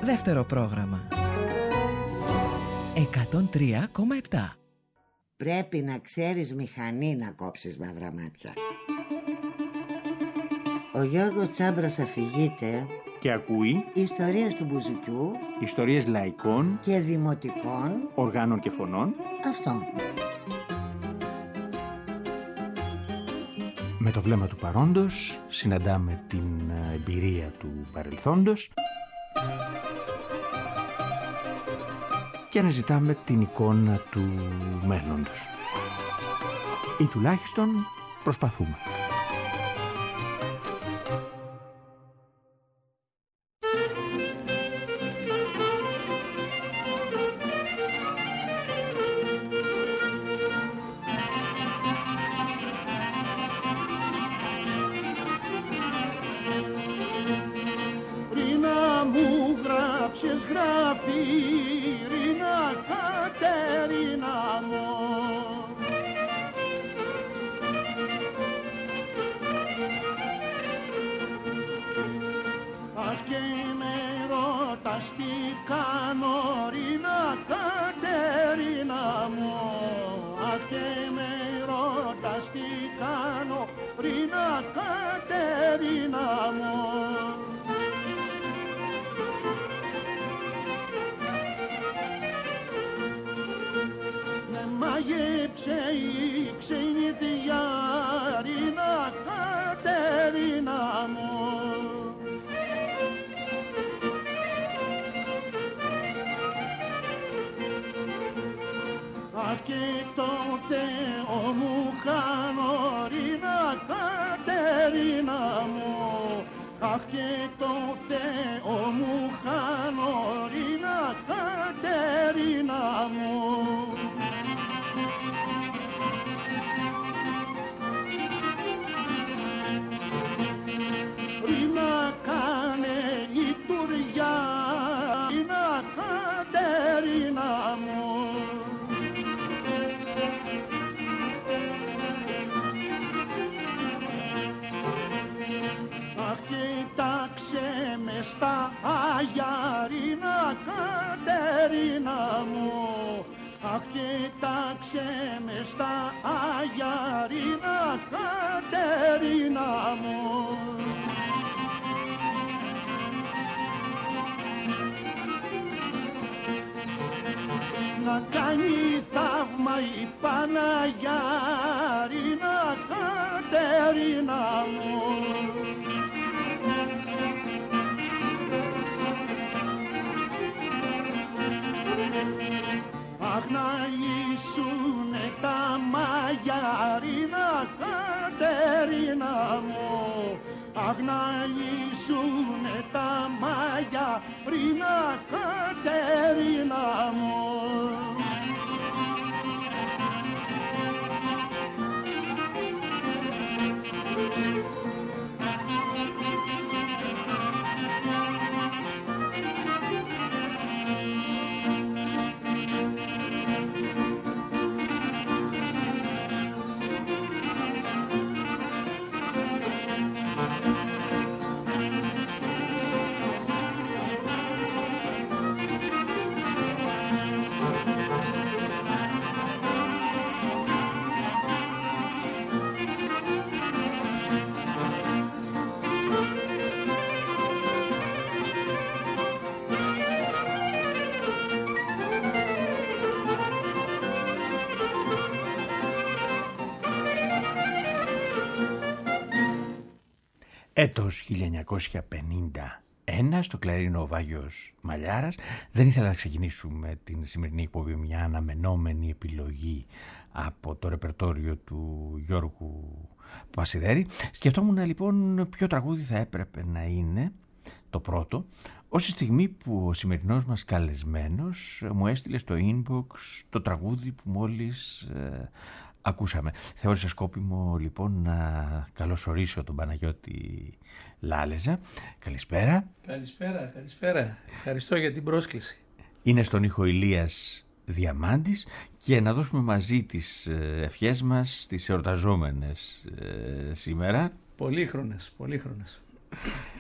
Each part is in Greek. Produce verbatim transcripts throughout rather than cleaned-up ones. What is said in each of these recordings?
Δεύτερο πρόγραμμα. εκατόν τρία κόμμα επτά. Πρέπει να ξέρεις μηχανή να κόψεις μαύρα μάτια. Ο Γιώργος Τσάμπρας αφηγείται και ακούει ιστορίες του Μπουζουκιού, ιστορίες λαϊκών και δημοτικών οργάνων και φωνών. Αυτό. Με το βλέμμα του παρόντος συναντάμε την εμπειρία του παρελθόντος και αναζητάμε την εικόνα του μέλλοντος. Ή τουλάχιστον προσπαθούμε. Έτος χίλια εννιακόσια πενήντα ένα, στο κλαρίνο ο Βάγιος Μαλιάρας. Δεν ήθελα να ξεκινήσουμε την σημερινή εκπομπή μια αναμενόμενη επιλογή από το ρεπερτόριο του Γιώργου Πασιδέρη. Σκεφτόμουν λοιπόν ποιο τραγούδι θα έπρεπε να είναι το πρώτο, ως τη στιγμή που ο σημερινός μας καλεσμένος μου έστειλε στο inbox το τραγούδι που μόλις ε, ακούσαμε. Θεώρησα σκόπιμο λοιπόν να καλωσορίσω τον Παναγιώτη Λάλεζα. Καλησπέρα. Καλησπέρα, καλησπέρα. Ευχαριστώ για την πρόσκληση. Είναι στον ήχο Ηλίας Διαμάντης και να δώσουμε μαζί τις ευχές μας στις εορταζόμενες ε, σήμερα. Πολύχρονες, πολύχρονες.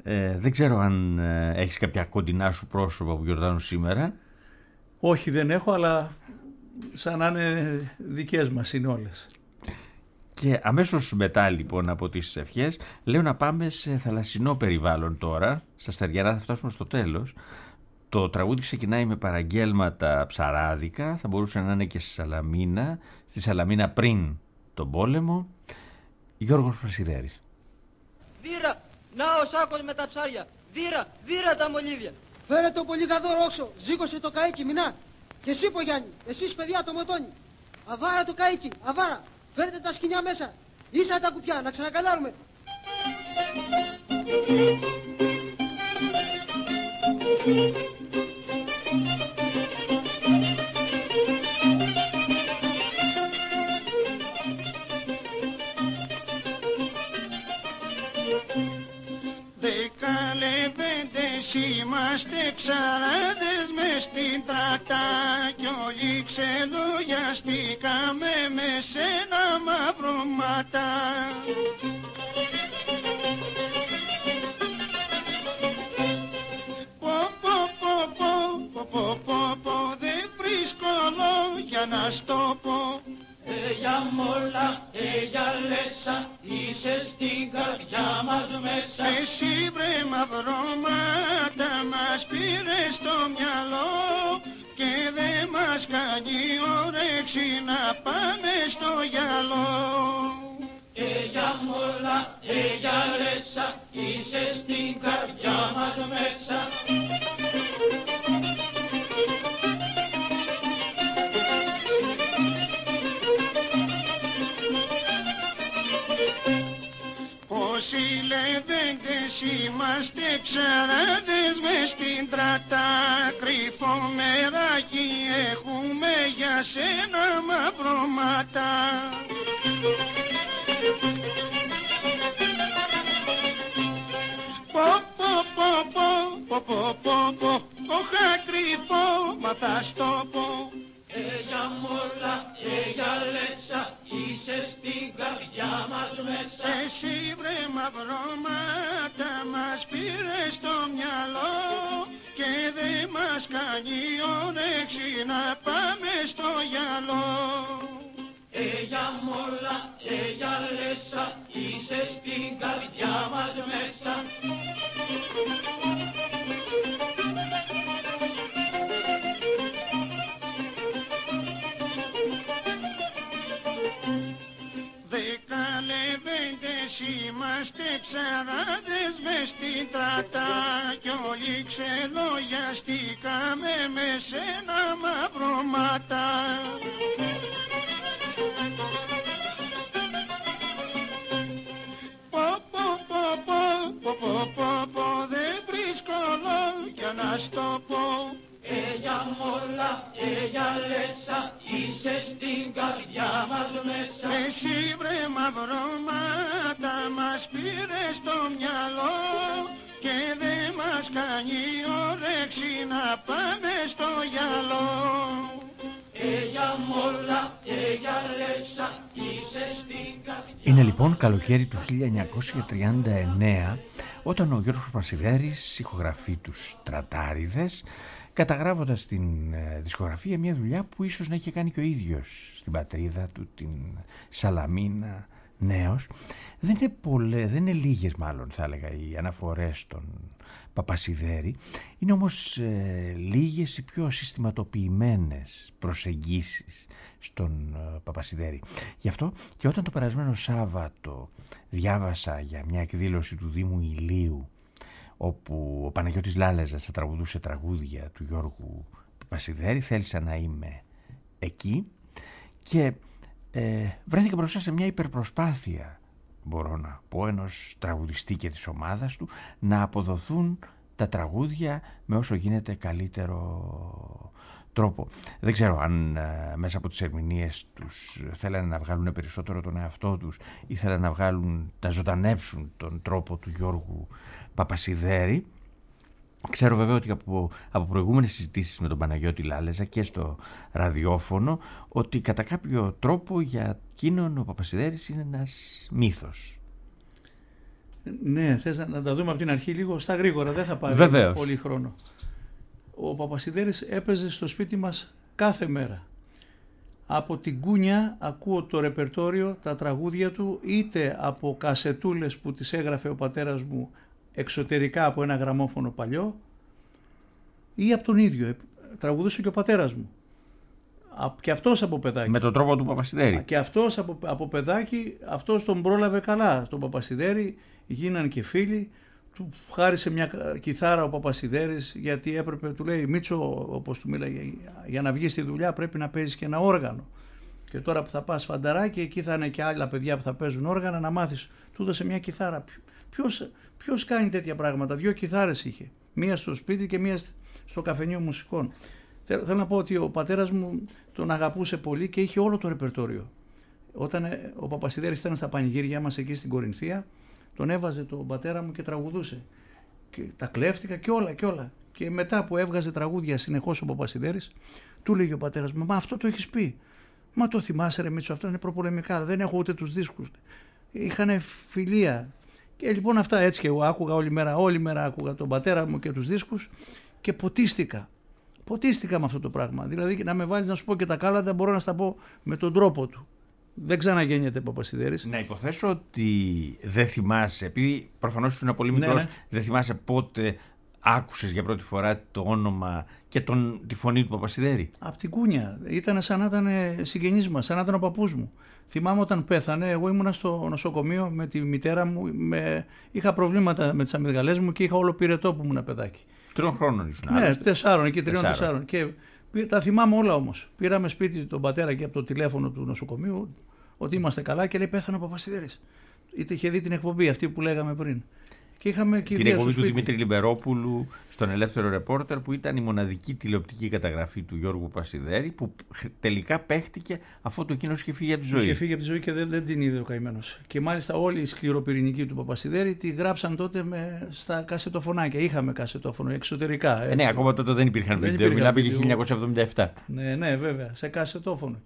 Ε, δεν ξέρω αν ε, έχεις κάποια κοντινά σου πρόσωπα που γιορτάζουν σήμερα. Όχι, δεν έχω, αλλά σαν να είναι δικές μας είναι όλες. Και αμέσως μετά λοιπόν από τις ευχές λέω να πάμε σε θαλασσινό περιβάλλον τώρα. Στα Στεριανά θα φτάσουμε στο τέλος. Το τραγούδι ξεκινάει με παραγγέλματα ψαράδικα, θα μπορούσε να είναι και στη Σαλαμίνα, στη Σαλαμίνα πριν τον πόλεμο. Γιώργος Πρασιδέρης. Δίρα, να ο σάκος με τα ψάρια, δίρα, δίρα τα μολύβια. Φέρε το πολύ καδό ρόξο, ζήκωσε το καίκι, μηνά. Και εσύ Πογιάννη, εσείς παιδιά το μοτόνι. Αβάρα το καίκι, αβάρα, φέρετε τα σκοινιά μέσα. Ίσα τα κουπιά, να ξανακαλάρουμε. Δεκαλεπέντες είμαστε ψαράδες μες στην τρακτά κι όλοι ξελογιαστήκαμε με σένα μαύρο ματά. Πω πω πω πω πω πω πω πω δεν βρίσκω λόγια να στο πω. Εγια μόλα, εγια λέσα, είσαι στην καρδιά μας μέσα. Εσύ βρε μαυρώματα μας πήρε στο μυαλό και δεν μας κάνει όρεξη να πάμε στο γυαλό. Εγια μόλα, εγια λέσα, είσαι στην καρδιά μας μέσα. Όσοι λεβέντες είμαστε ψαράδες μες στην τρακτά, κρυφό μεράκι έχουμε για σένα μαύρο ματά. Πω πω πω πω πω πω πω πω όχα κρυφό μα θα στο πω. Εγια μόλα, εγια λέσα, είσαι στην καρδιά μας μέσα. Εσύ βρε μαυρώματα μας πήρε στο μυαλό και δεν μας κάνει όρεξη να πάμε στο γυαλό. Εγια μόλα, εγια λέσα, είσαι στην καρδιά μας μέσα. Δεκαλεβέντες είμαστε ψαράδες μες στην τρακτά κι όλοι ξελογιαστήκαμε με σένα μαύρο ματά. Πω πω πω πω πω πω πω πω δεν βρίσκω λόγια να στο πω. Εγια μόλα, εγια λέσα, είσαι στην καρδιά μας μέσα. Εσύ βρε μαυρώματα μας πήρε στο μυαλό και δεν μας κάνει όρεξη να πάμε στο γυαλό. Εγια μόλα, εγια λέσα, είσαι στην καρδιά. Είναι λοιπόν καλοκαίρι του χίλια εννιακόσια τριάντα εννέα όταν ο Γιώργος Πρασιδέρης ηχογραφεί τους Στρατάριδες, καταγράφοντας την δισκογραφία μια δουλειά που ίσως να είχε κάνει και ο ίδιος στην πατρίδα του, την Σαλαμίνα, νέος. Δεν είναι πολλές, δεν είναι λίγες μάλλον θα έλεγα οι αναφορές στον Παπασιδέρη, είναι όμως ε, λίγες οι πιο συστηματοποιημένες προσεγγίσεις στον ε, Παπασιδέρη. Γι' αυτό και όταν το περασμένο Σάββατο διάβασα για μια εκδήλωση του Δήμου Ηλίου όπου ο Παναγιώτης Λάλεζας θα τραγουδούσε τραγούδια του Γιώργου Παπασιδέρη, θέλησα να είμαι εκεί και ε, βρέθηκα μπροστά σε μια υπερπροσπάθεια, μπορώ να πω, ενός τραγουδιστή και της ομάδας του να αποδοθούν τα τραγούδια με όσο γίνεται καλύτερο τρόπο. Δεν ξέρω αν ε, μέσα από τις ερμηνείες τους θέλανε να βγάλουν περισσότερο τον εαυτό τους ή θέλανε να βγάλουν, να ζωντανέψουν τον τρόπο του Γιώργου Παπασιδέρη. Ξέρω βέβαια ότι από, από προηγούμενες συζητήσεις με τον Παναγιώτη Λάλεζα και στο ραδιόφωνο ότι κατά κάποιο τρόπο για εκείνον ο Παπασιδέρης είναι ένας μύθος. Ναι, θες να, να τα δούμε από την αρχή λίγο στα γρήγορα, δεν θα πάρει Βεβαίως. πολύ χρόνο. Ο Παπασιδέρης έπαιζε στο σπίτι μας κάθε μέρα. Από την κούνια ακούω το ρεπερτόριο, τα τραγούδια του, είτε από κασετούλες που τις έγραφε ο πατέρας μου εξωτερικά από ένα γραμμόφωνο παλιό, ή από τον ίδιο. Τραγουδούσε και ο πατέρας μου. Και αυτός από παιδάκι. Με τον τρόπο του Παπασιδέρη. Και αυτός από, από παιδάκι, αυτός τον πρόλαβε καλά. Τον Παπασιδέρη γίναν και φίλοι. Του χάρισε μια κιθάρα ο Παπασιδέρης, γιατί έπρεπε, του λέει, Μίτσο, όπως του μίλαγε, για να βγεις στη δουλειά πρέπει να παίζεις και ένα όργανο. Και τώρα που θα πας Φανταράκι, εκεί θα είναι και άλλα παιδιά που θα παίζουν όργανα, να μάθεις. Του έδωσε μια κιθάρα. Ποιος, ποιος κάνει τέτοια πράγματα? Δύο κιθάρες είχε. Μία στο σπίτι και μία στο καφενείο μουσικών. Θέλω να πω ότι ο πατέρας μου τον αγαπούσε πολύ και είχε όλο το ρεπερτόριο. Όταν ο Παπασιδέρης ήταν στα πανηγύρια μας εκεί στην Κορινθία, τον έβαζε τον πατέρα μου και τραγουδούσε. Και τα κλέφτηκα και όλα και όλα. Και μετά που έβγαζε τραγούδια συνεχώς ο Παπασιδέρης, του λέγει ο πατέρας μου, μα αυτό το έχεις πει. Μα το θυμάσαι ρε Μίτσο, αυτό είναι προπολεμικά, δεν έχω ούτε τους δίσκους. Είχανε φιλία. Και λοιπόν αυτά έτσι και εγώ άκουγα όλη μέρα, όλη μέρα άκουγα τον πατέρα μου και τους δίσκους και ποτίστηκα. Ποτίστηκα με αυτό το πράγμα. Δηλαδή να με βάλεις να σου πω και τα κάλαντα, μπορώ να στα πω με τον τρόπο του. Δεν ξαναγέννιεται Παπασιδέρης. Να υποθέσω ότι δεν θυμάσαι, επειδή προφανώς ήσουν πολύ μικρός, ναι, ναι. δεν θυμάσαι πότε άκουσες για πρώτη φορά το όνομα και τον, τη φωνή του Παπασιδέρη. Απ' την κούνια. Ήταν σαν να ήταν συγγενής μας, σαν να ήταν ο παππούς μου. Θυμάμαι όταν πέθανε, εγώ ήμουνα στο νοσοκομείο με τη μητέρα μου, με... είχα προβλήματα με τις αμυγδαλές μου και είχα όλο πυρετό που ήμουν παιδάκι. Τριών χρόνων ήσουν. Ναι, άλλωστε. τεσσάρων, εκεί τριών, Τεσσάρων. τεσσάρων. Και τα θυμάμαι όλα όμως. Πήραμε σπίτι τον πατέρα και από το τηλέφωνο του νοσοκομείου ότι είμαστε καλά και λέει πέθανε ο Παπασιδέρης. Είτε είχε δει την εκπομπή αυτή που λέγαμε πριν. Και είχαμε και την εκπομπή του Δημήτρη Λιμπερόπουλου στον Ελεύθερο Ρεπόρτερ, που ήταν η μοναδική τηλεοπτική καταγραφή του Γιώργου Παπασιδέρη, που τελικά παίχτηκε αφού το εκείνος είχε φύγει από τη ζωή. Είχε φύγει από τη ζωή και δεν, δεν την είδε ο καημένος. Και μάλιστα όλοι οι σκληροπυρηνικοί του Παπασιδέρη τη γράψαν τότε με, στα κασετοφωνάκια. Είχαμε κασετόφωνο εξωτερικά. Ε, ναι, ακόμα τότε δεν υπήρχαν βίντεο. Μιλάμε για χίλια εννιακόσια εβδομήντα επτά. Ναι, ναι, βέβαια, σε κασετόφωνο.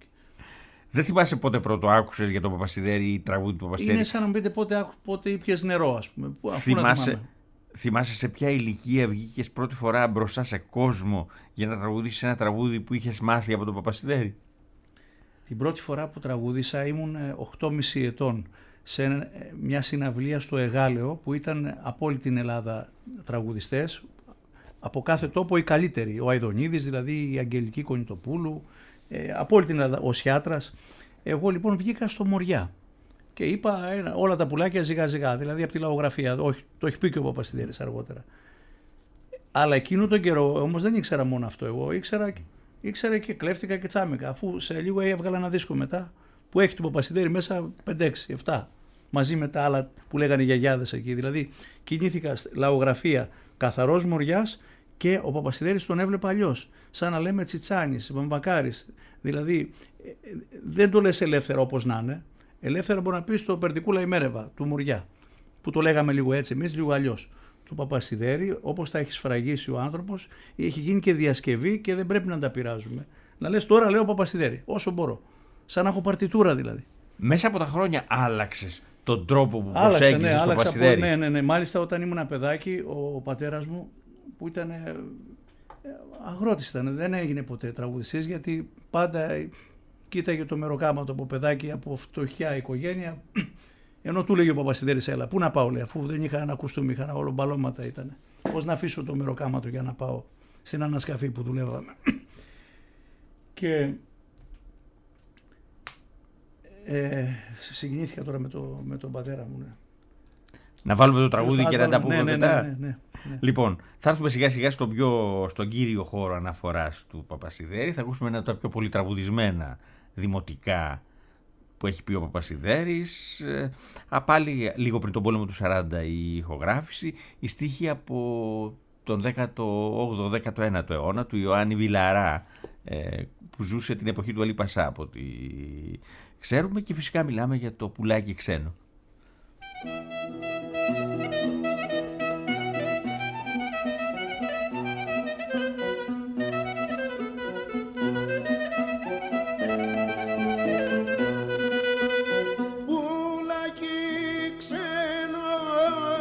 Δεν θυμάσαι πότε πρώτο άκουσες για τον Παπασιδέρη ή τραγούδι του Παπασιδέρη? Είναι σαν να μου πείτε πότε, πότε ήπιες νερό, ας πούμε. Αφού θυμάσαι, θυμάσαι σε ποια ηλικία βγήκες πρώτη φορά μπροστά σε κόσμο για να τραγουδήσεις ένα τραγούδι που είχες μάθει από τον Παπασιδέρη? Την πρώτη φορά που τραγούδισα ήμουν οκτώ και μισό ετών σε μια συναυλία στο Εγάλεο που ήταν από όλη την Ελλάδα τραγουδιστές, από κάθε τόπο οι καλύτεροι. Ο Αηδονίδης, δηλαδή η Αγγελική Κονιτοπούλου, ε, από όλη την Ελλάδα, ο Σιάτρας. Εγώ λοιπόν βγήκα στο Μοριά και είπα ένα, όλα τα πουλάκια ζυγά ζυγά, δηλαδή από τη λαογραφία. Όχι, το έχει πει και ο Παπασιδέρης αργότερα. Αλλά εκείνο τον καιρό όμως δεν ήξερα μόνο αυτό. Εγώ ήξερα, ήξερα και κλέφτηκα και τσάμικα. Αφού σε λίγο έβγαλα ένα δίσκο μετά που έχει του Παπασιδέρη μέσα πέντε έξι επτά. Μαζί με τα άλλα που λέγανε οι γιαγιάδες εκεί. Δηλαδή κινήθηκα λαογραφία καθαρός Μοριάς και ο Παπασιδέρης τον έβλεπα αλλιώς. Σαν να λέμε Τσιτσάνης, Βαμβακάρης. Δηλαδή δεν το λες ελεύθερα όπως να είναι. Ελεύθερα μπορεί να πεις το Περτικούλα ημέρευα του Μοριά. Που το λέγαμε λίγο έτσι εμείς, λίγο αλλιώς. Του Παπασιδέρη, όπως τα έχει σφραγίσει ο άνθρωπος, έχει γίνει και διασκευή και δεν πρέπει να τα πειράζουμε. Να λες τώρα λέω Παπασιδέρη, όσο μπορώ. Σαν να έχω παρτιτούρα δηλαδή. Μέσα από τα χρόνια άλλαξες τον τρόπο που Άλλαξε, προσέγγισες ναι, τον Παπασιδέρη? Ναι, ναι, ναι. Μάλιστα όταν ήμουν παιδάκι, ο, ο πατέρας μου που ήταν ε, αγρότης ήταν, δεν έγινε ποτέ τραγουδιστής, γιατί πάντα κοίταγε το μεροκάματο από παιδάκι από φτωχιά οικογένεια. Ενώ του λέγει ο Παπασιδέρης, έλα, πού να πάω, λέει, αφού δεν είχα ένα κουστούμι, είχα όλο μπαλώματα ήταν. Πώς να αφήσω το μεροκάματο για να πάω στην ανασκαφή που δουλεύαμε. Και ε, συγκινήθηκα τώρα με, το, με τον πατέρα μου. Ναι. Να βάλουμε το τραγούδι και να τα πούμε ναι, ναι, μετά. Ναι, ναι, ναι, ναι. Λοιπόν, θα έρθουμε σιγά σιγά στον, πιο, στον κύριο χώρο αναφοράς του Παπασιδέρη. Θα ακούσουμε ένα από τα πιο πολύ τραγουδισμένα δημοτικά που έχει πει ο Παπασιδέρης. Ε, πάλι λίγο πριν τον πόλεμο του σαράντα η ηχογράφηση, η στίχη από τον δέκατο όγδοο δέκατο ένατο αιώνα του Ιωάννη Βιλαρά, ε, που ζούσε την εποχή του Αλή Πασά από ό,τι ξέρουμε, και φυσικά μιλάμε για το πουλάκι ξένο. Πουλάκι ξένο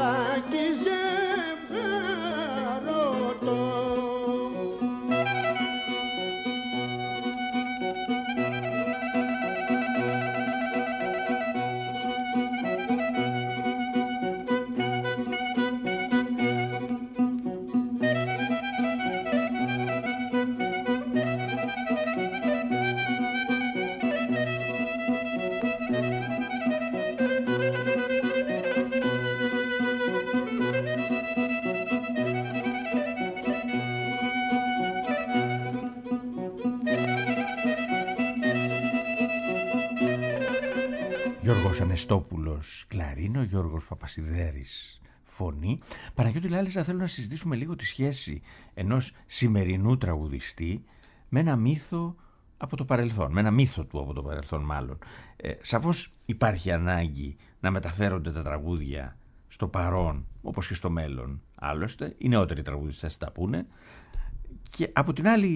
παιδάκι ζευγαρωτό. Γιώργος Ανεστόπουλος κλαρίνο, Γιώργος Παπασιδέρης φωνή. Παναγιώτη Λάλεζα, θέλω να συζητήσουμε λίγο τη σχέση ενός σημερινού τραγουδιστή με ένα μύθο από το παρελθόν, με ένα μύθο του από το παρελθόν μάλλον. Ε, σαφώς υπάρχει ανάγκη να μεταφέρονται τα τραγούδια στο παρόν όπως και στο μέλλον. Άλλωστε, οι νεότεροι τραγουδιστές τα πούνε. Και από την άλλη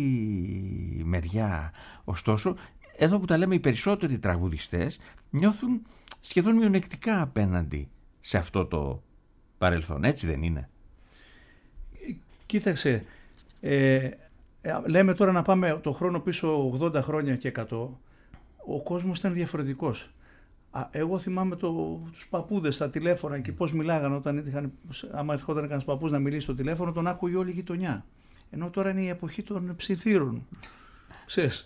μεριά, ωστόσο, εδώ που τα λέμε, οι περισσότεροι τραγουδιστές νιώθουν σχεδόν μειονεκτικά απέναντι σε αυτό το παρελθόν. Έτσι δεν είναι? Κοίταξε, ε, λέμε τώρα να πάμε το χρόνο πίσω ογδόντα χρόνια και εκατό. Ο κόσμος ήταν διαφορετικός. Α, εγώ θυμάμαι το, τους παππούδες στα τηλέφωνα και πώς μιλάγαν όταν είχαν, άμα ερχόταν κανένας παππούς να μιλήσει στο τηλέφωνο, τον άκουγε όλη η γειτονιά. Ενώ τώρα είναι η εποχή των ψιθύρων. Ξέρεις.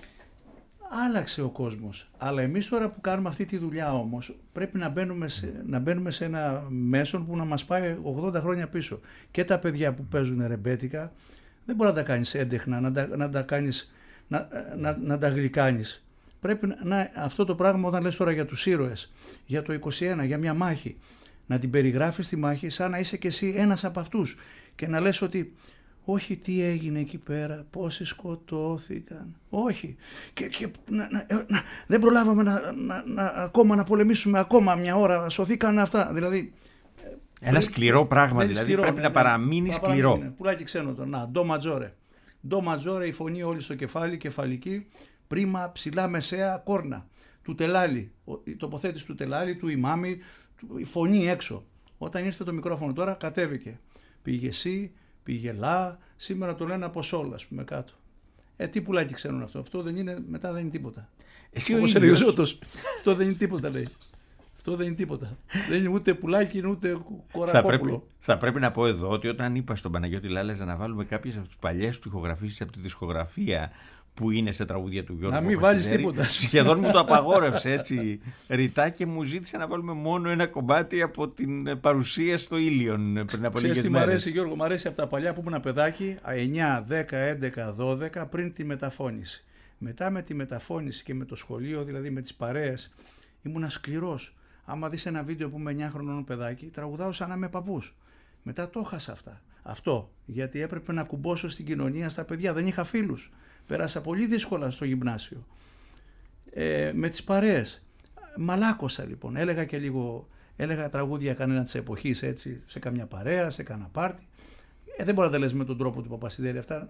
Άλλαξε ο κόσμος. Αλλά εμείς τώρα που κάνουμε αυτή τη δουλειά όμως πρέπει να μπαίνουμε σε, να μπαίνουμε σε ένα μέσον που να μας πάει ογδόντα χρόνια πίσω. Και τα παιδιά που παίζουν ρεμπέτικα δεν μπορεί να τα κάνεις έντεχνα, να τα, να τα, κάνεις, να, να, να τα γλυκάνεις. Πρέπει να, αυτό το πράγμα όταν λες τώρα για τους ήρωες, για το είκοσι ένα, για μια μάχη, να την περιγράφεις τη μάχη σαν να είσαι και εσύ ένας από αυτούς και να λες ότι όχι τι έγινε εκεί πέρα, πόσοι σκοτώθηκαν, όχι. Και, και να, να, να, δεν προλάβαμε να, να, να, ακόμα να πολεμήσουμε ακόμα μια ώρα, σωθήκαν αυτά. Δηλαδή, ένα σκληρό πράγμα, δηλαδή σκληρό, πρέπει ναι, να παραμείνει ναι, σκληρό. Ναι, πουλάκι ξένο το, να, ντο ματζόρε. Ντο ματζόρε, η φωνή όλη στο κεφάλι, κεφαλική, πρίμα, ψηλά, μεσαία, κόρνα. Του τελάλι, η τοποθέτηση του τελάλι, του ημάμι, η φωνή έξω. Όταν ήρθε το μικρόφωνο τώρα κατέβηκε. Πήγε εσύ, πήγε λα, σήμερα το λένε από σόλ, ας πούμε, κάτω. Ε, τι πουλάκι ξέρουν αυτό. Αυτό δεν είναι, μετά δεν είναι τίποτα. Εσύ ο ίδιος. Αυτό δεν είναι τίποτα, λέει. Αυτό δεν είναι τίποτα. Δεν είναι ούτε πουλάκι, ούτε κορακόπουλο. Θα πρέπει, θα πρέπει να πω εδώ ότι όταν είπα στον Παναγιώτη Λάλεζα να βάλουμε κάποιες από τις παλιές του ηχογραφήσεις από τη δισκογραφία που είναι σε τραγούδια του Γιώργου, να μην βάλεις τίποτα. Σχεδόν μου το απαγόρευσε έτσι ρητά και μου ζήτησε να βάλουμε μόνο ένα κομμάτι από την παρουσία στο Ήλιον πριν από λίγες μέρες. Μ' αρέσει, Γιώργο, μ' αρέσει από τα παλιά που ήμουν παιδάκι, εννιά, δέκα, έντεκα, δώδεκα, πριν τη μεταφώνηση. Μετά με τη μεταφώνηση και με το σχολείο, δηλαδή με τις παρέες, ήμουν σκληρός. Άμα δεις ένα βίντεο που είμαι εννιά χρονών παιδάκι, τραγουδάω σαν να είμαι παππούς. Μετά το έχασα αυτά. Αυτό, γιατί έπρεπε να κουμπώσω στην κοινωνία, στα παιδιά. Δεν είχα φίλους. Πέρασα πολύ δύσκολα στο γυμνάσιο. Ε, με τις παρέες. Μαλάκωσα λοιπόν. Έλεγα και λίγο, έλεγα τραγούδια κανένα της εποχής έτσι, σε καμιά παρέα, σε κανένα πάρτι. Ε, δεν μπορεί να τα λες με τον τρόπο του Παπασιδέρη αυτά.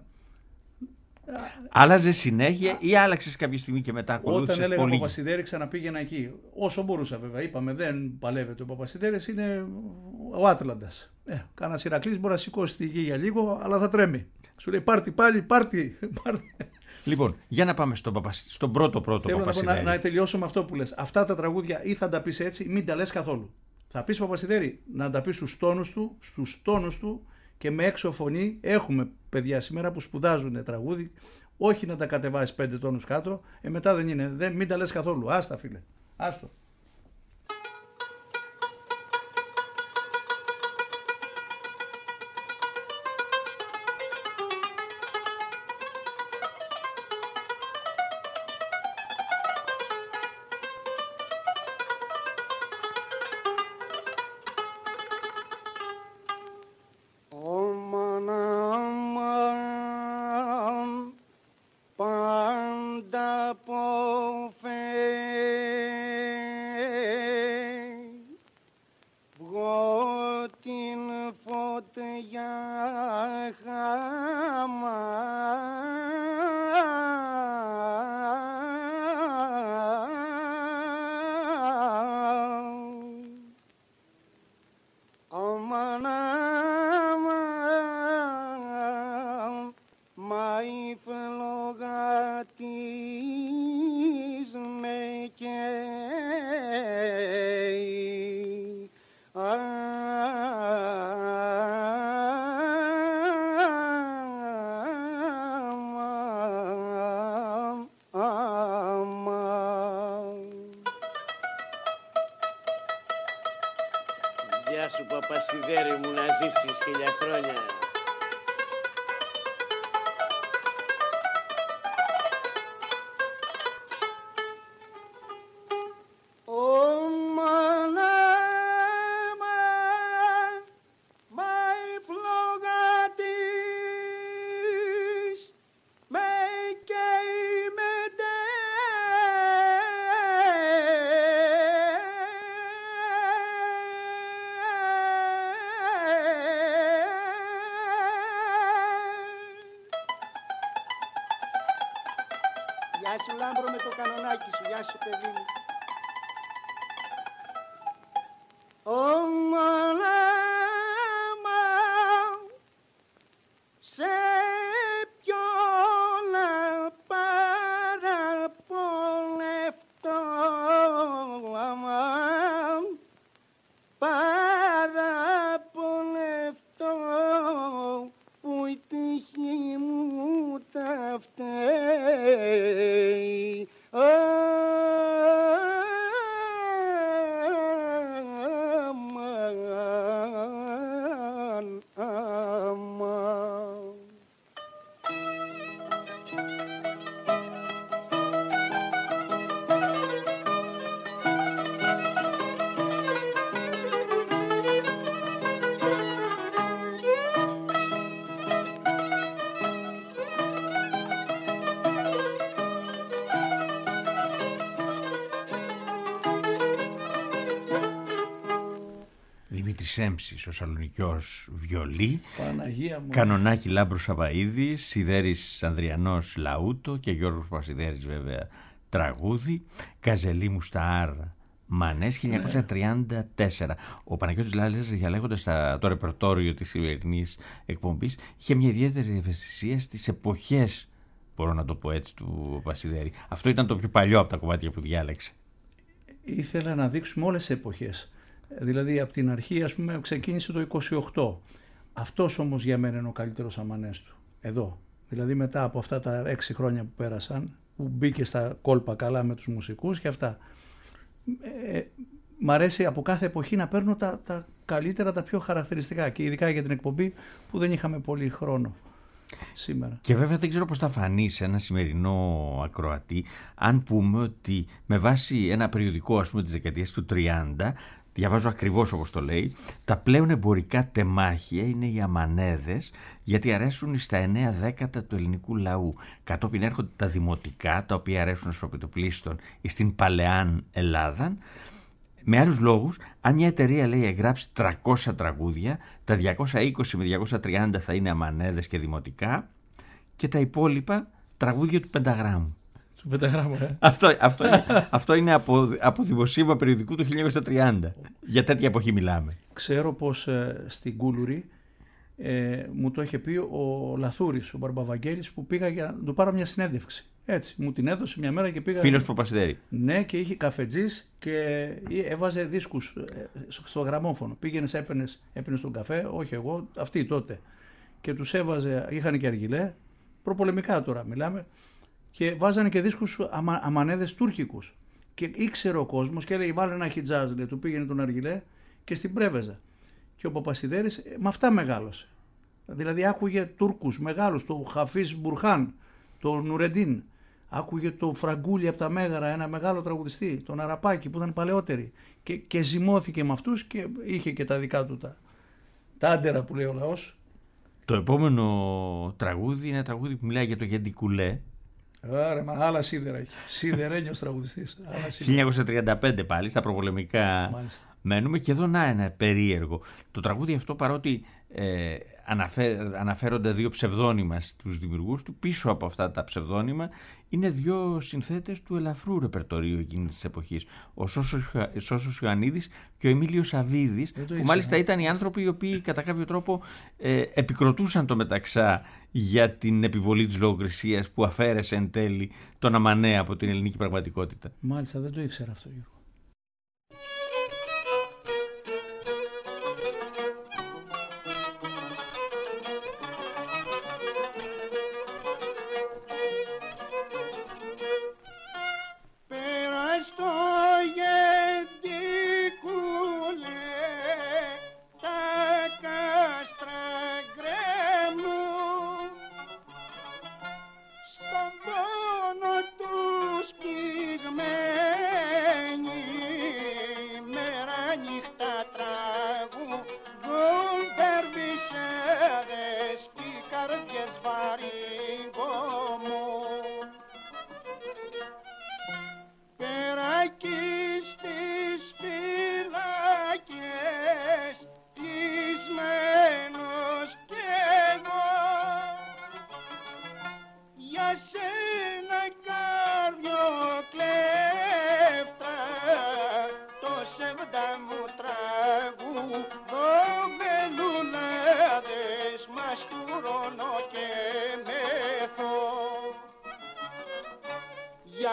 Άλλαζε συνέχεια ή άλλαξες κάποια στιγμή και μετά ακολούθησες? Όταν έλεγα πολύ... Παπασιδέρη ξαναπήγαινα εκεί. Όσο μπορούσα βέβαια. Είπαμε δεν παλεύεται ο Παπασιδέρης, είναι ο Άτλαντας. Ε, Κάνα Ηρακλής μπορεί να σηκώσει τη γη για λίγο, αλλά θα τρέμει. Σου λέει πάρτι πάλι, πάρτι. Λοιπόν, για να πάμε στον, παπα... στον πρώτο πρώτο Θέλω Παπασιδέρη. Να, να, να τελειώσω με αυτό που λες. Αυτά τα τραγούδια ή θα τα πεις έτσι, μην τα λες καθόλου. Θα πεις Παπασιδέρη, να τα πεις στους τόνους του, στους τόνους του και με έξω φωνή. Έχουμε παιδιά σήμερα που σπουδάζουν τραγούδι, όχι να τα κατεβάσεις πέντε τόνους κάτω, ε, μετά δεν είναι, δεν, μην τα λες καθόλου. Άστα φίλε, άστο. Πάντα αποφεύγει Γεια σου Παπασιδέρη μου, να ζήσεις χίλια χρόνια. Γεια σου Λάμπρο με το κανονάκι σου, γεια σου παιδί μου. Ομαλάμα σε ποιο να παραπονευτώ, αμάν, παραπονευτώ που η τύχη μου τα φταίει. Αμάν, αμάν. Δημήτρης Έμψης, ο Σαλονικιός βιολί, Παναγία μου. Κανονάκι Λάμπρος Σαβαΐδης, Σιδέρης Ανδριανός λαούτο και Γιώργος Παπασιδέρης βέβαια τραγούδι, Καζελή Μουσταάρ Μανές χίλια εννιακόσια τριάντα τέσσερα. Ο Παναγιώτης Λάλης, διαλέγοντας τα, το ρεπερτόριο της σημερινής εκπομπής, είχε μια ιδιαίτερη ευαισθησία στις εποχές, μπορώ να το πω έτσι, του Παπασιδέρη. Αυτό ήταν το πιο παλιό από τα κομμάτια που διάλεξε. Ήθελα να δείξουμε όλες τις εποχές. Δηλαδή από την αρχή, ας πούμε, ξεκίνησε το είκοσι οκτώ. Αυτός όμως για μένα είναι ο καλύτερος αμανές του. Εδώ. Δηλαδή μετά από αυτά τα έξι χρόνια που πέρασαν, που μπήκε στα κόλπα καλά με τους μουσικούς και αυτά. Ε, μ' αρέσει από κάθε εποχή να παίρνω τα, τα καλύτερα, τα πιο χαρακτηριστικά. Και ειδικά για την εκπομπή που δεν είχαμε πολύ χρόνο σήμερα. Και βέβαια δεν ξέρω πώς θα φανεί σε ένα σημερινό ακροατή αν πούμε ότι με βάση ένα περιοδικό, ας πούμε, της δεκαετίας του τριάντα, διαβάζω ακριβώς όπως το λέει, τα πλέον εμπορικά τεμάχια είναι οι αμανέδες, γιατί αρέσουν στα εννέα δέκατα του ελληνικού λαού. Κατόπιν έρχονται τα δημοτικά, τα οποία αρέσουν στο επιτοπλίστων στην παλαιάν Ελλάδα. Με άλλους λόγους, αν μια εταιρεία λέει εγγράψει τριακόσια τραγούδια, τα διακόσια είκοσι με διακόσια τριάντα θα είναι αμανέδες και δημοτικά και τα υπόλοιπα τραγούδια του πενταγράμμου. Του πενταγράμμου, ε. Αυτό, αυτό είναι, αυτό είναι από, από δημοσίευμα περιοδικού του χίλια εννιακόσια τριάντα. Για τέτοια εποχή μιλάμε. Ξέρω πως ε, στην Κούλουρη ε, μου το είχε πει ο Λαθούρης, ο Μπαρμπαβαγγέλης, που πήγα για να του πάρω μια συνέντευξη. Έτσι, μου την έδωσε μια μέρα και πήγα. Φίλος του Παπασιδέρη. Ναι, και είχε καφετζής και έβαζε δίσκους στο γραμμόφωνο. Πήγαινες, έπαιρνες, έπαιρνες τον καφέ, όχι εγώ, αυτοί τότε. Και τους έβαζε, είχαν και αργυλέ, προπολεμικά τώρα μιλάμε, και βάζανε και δίσκους αμα, αμανέδες τουρκικούς. Και ήξερε ο κόσμος και έλεγε βάλε ένα χιτζάζ, λέει, του πήγαινε τον αργυλέ και στην πρέβεζα. Και ο Παπασιδέρης με αυτά μεγάλωσε. Δηλαδή άκουγε Τούρκους μεγάλους, το Χαφίζ Μπουρχάν, το Νουρεντίν. Άκουγε το Φραγκούλι από τα Μέγαρα, ένα μεγάλο τραγουδιστή, τον Αραπάκη που ήταν παλαιότεροι. Και, και ζυμώθηκε με αυτούς και είχε και τα δικά του τα, τα άντερα που λέει ο λαός. Το επόμενο τραγούδι είναι ένα τραγούδι που μιλάει για το Γεντικουλέ. Άρα, μα άλλα σίδερα έχει. Σίδερένιος τραγουδιστής. χίλια εννιακόσια τριάντα πέντε πάλι, στα προπολεμικά. Μάλιστα. Μένουμε και εδώ να ένα περίεργο. Το τραγούδι αυτό, παρότι ε, αναφέρ, αναφέρονται δύο ψευδόνυμα στους δημιουργούς του, πίσω από αυτά τα ψευδόνυμα είναι δύο συνθέτες του ελαφρού ρεπερτορίου εκείνης της εποχής. Ο Σώσος, Σώσος Ιωαννίδης και ο Εμίλιος Σαββίδης, που ήξερα. Μάλιστα ήταν οι άνθρωποι οι οποίοι κατά κάποιο τρόπο ε, επικροτούσαν το Μεταξά για την επιβολή της λογοκρισίας που αφαίρεσε εν τέλει τον Αμανέ από την ελληνική πραγματικότητα. Μάλιστα, δεν το ήξερα αυτό, Γιώργο.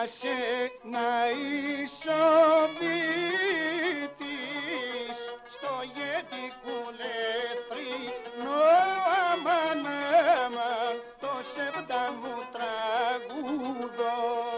για σένα είσαι ο δίτης στο γετικό λεφρινό, αμάν αμάν το σεβδά μου τραγούδο.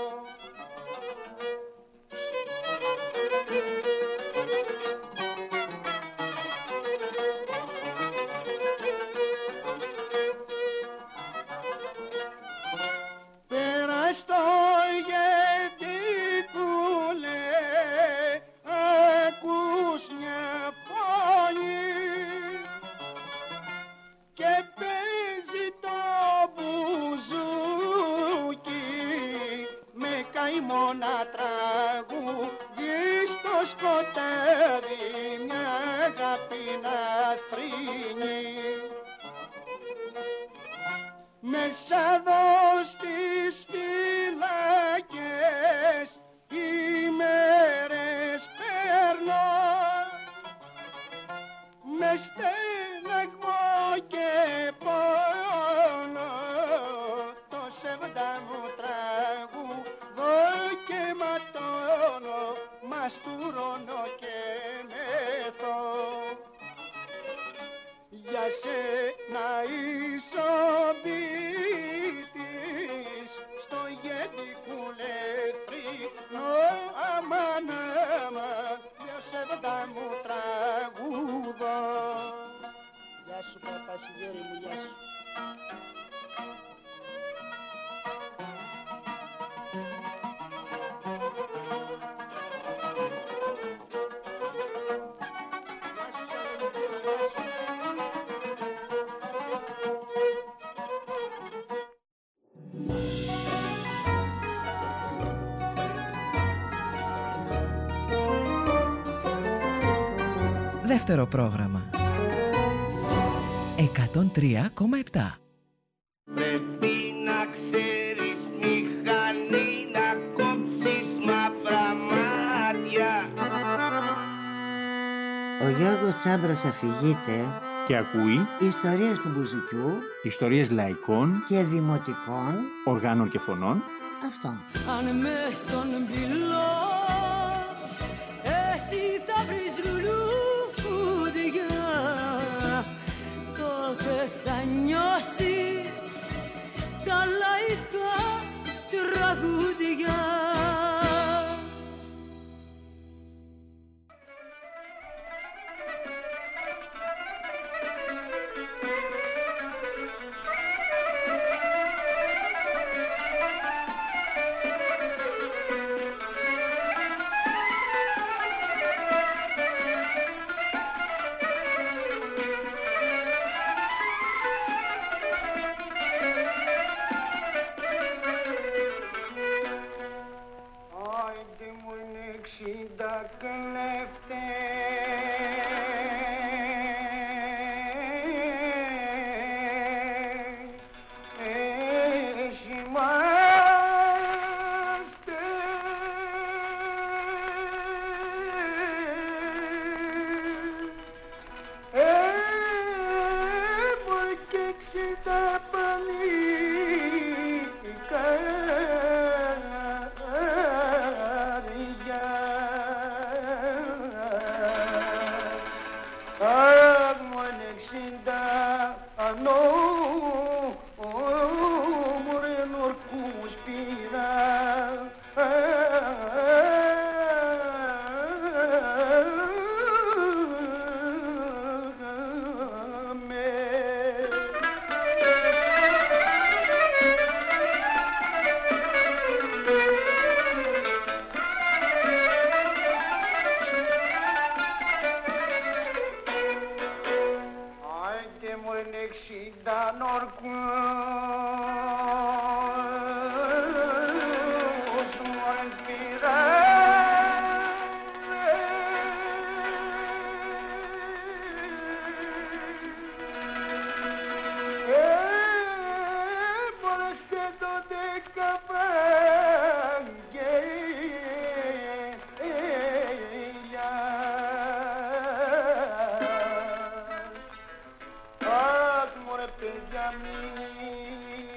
Μόνα τραγούδι στο σκοτάδι μια αγάπη να θρύνει. Μέσα εδώ στις φυλακές ημέρες παίρνω με στεναγμό και πόνο, το σεβδά μου τραγούδο και ματώνω, μαστουρώνω και μεθώ. Για σένα είσαι ο δίτης στο γετικό λεφρινό, αμάν αμάν το σεβδά μου τραγούδο. Γεια σου Παπασιγέρη μου, γεια σου. Δεύτερο πρόγραμμα εκατόν τρία κόμμα επτά. Πρέπει να ξέρεις μηχανή να κόψεις μαύρα μάτια. Ο Γιώργος Τσάμπρας αφηγείται Και ακούει ιστορίες του μπουζουκιού ιστορίες λαϊκών και δημοτικών οργάνων και φωνών. Αυτό. Αν μες στον πυλό εσύ θα βρεις λουλούδια, τότε θα νιώσεις τα λαϊκά τραγούδια. για μη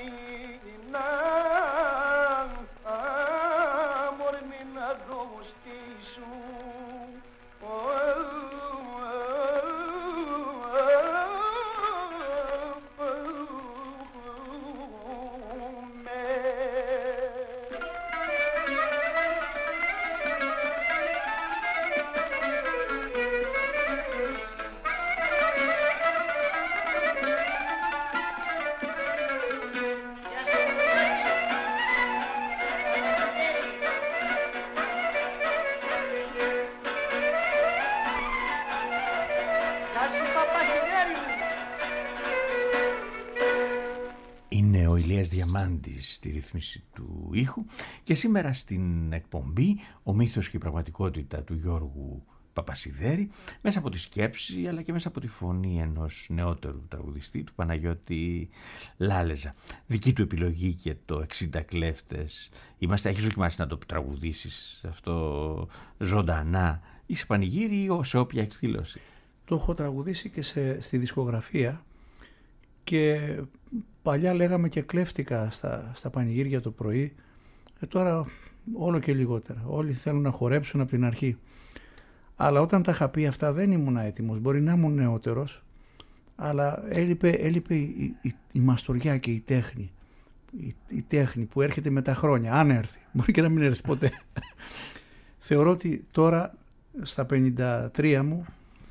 Ηλίας Διαμάντης στη ρύθμιση του ήχου και σήμερα στην εκπομπή ο μύθος και η πραγματικότητα του Γιώργου Παπασιδέρη, μέσα από τη σκέψη αλλά και μέσα από τη φωνή ενός νεότερου τραγουδιστή, του Παναγιώτη Λάλεζα. Δική του επιλογή και το εξήντα κλέφτες. Είμαστε, έχεις δοκιμάσει να το τραγουδήσεις αυτό ζωντανά ή σε πανηγύρι ή σε όποια εκδήλωση? Το έχω τραγουδήσει και σε, στη δισκογραφία και παλιά λέγαμε και κλέφτηκα στα, στα πανηγύρια το πρωί. Ε, τώρα όλο και λιγότερα. Όλοι θέλουν να χορέψουν από την αρχή. Αλλά όταν τα είχα πει αυτά δεν ήμουν έτοιμος. Μπορεί να ήμουν νεότερος, αλλά έλειπε, έλειπε η, η, η μαστοριά και η τέχνη. Η, η τέχνη που έρχεται με τα χρόνια, αν έρθει. Μπορεί και να μην έρθει ποτέ. Θεωρώ ότι τώρα στα πενήντα τρία μου